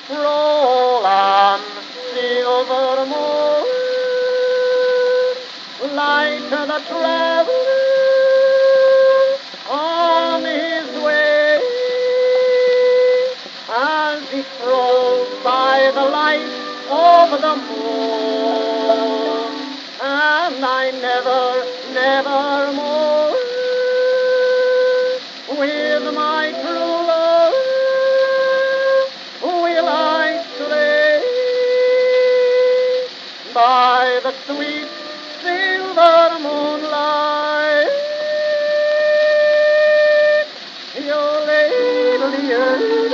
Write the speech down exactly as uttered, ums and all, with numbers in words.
roll on, silver moon, like the traveler on his way, as he strolls by the light of the moon. And I never, never more with my true love will I stay by the sweet silver moonlight. Your lady,